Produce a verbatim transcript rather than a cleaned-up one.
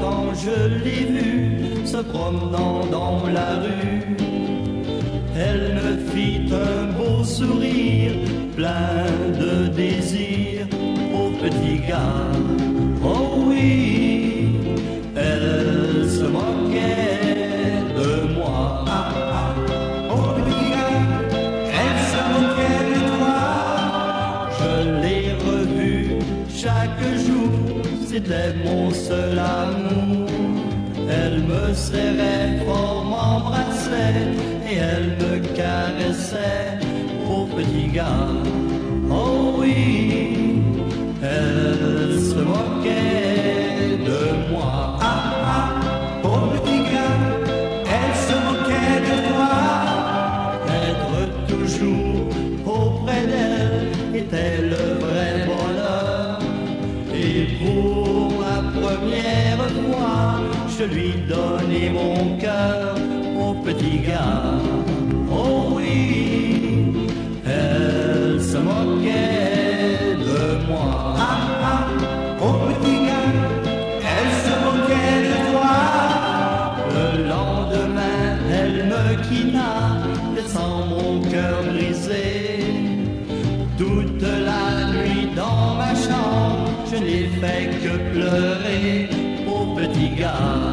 quand je l'ai vue se promenant dans la rue. Elle me fit un beau sourire, plein de désir, au petit gars. Oh oui, elle se moquait de moi. Ah, ah, oh petit gars, elle se moquait de toi. Je l'ai revue chaque jour, c'était mon seul amour. Elle me serrait fort, m'embrassait et elle me caressait, au petit gars. Oh oui, elle se moquait de moi. Ah ah, oh petit gars, elle se moquait de toi. Être toujours auprès d'elle était le vrai bonheur. Et pour la première fois, je lui donnais mon cœur, au petit gars. Oh oui, elle se moquait de moi. Ah ah, oh petit gars, elle se moquait de toi. Le lendemain, elle me quitta, laissant mon cœur brisé. Toute la nuit dans ma chambre, je n'ai fait que pleurer, au petit gars.